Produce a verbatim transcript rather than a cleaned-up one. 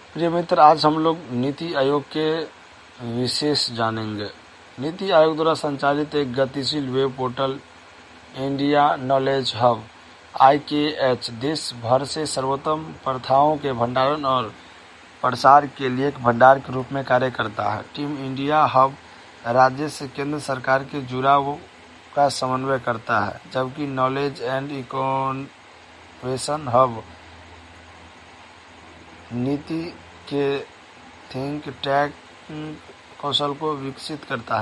प्रिय मित्र, आज हम लोग नीति आयोग के विशेष जानेंगे। नीति आयोग द्वारा संचालित एक गतिशील web portal India knowledge hub I K H देश भर से सर्वोत्तम प्रथाओं के भंडारण और प्रसार के लिए एक भंडार के रूप में कार्य करता है। टीम इंडिया हब राज्य से केंद्र सरकार के जुड़ाव का समन्वय करता है, जबकि नॉलेज एंड इनोवेशन हब नीति के थिंक टैंक कौशल को विकसित करता है।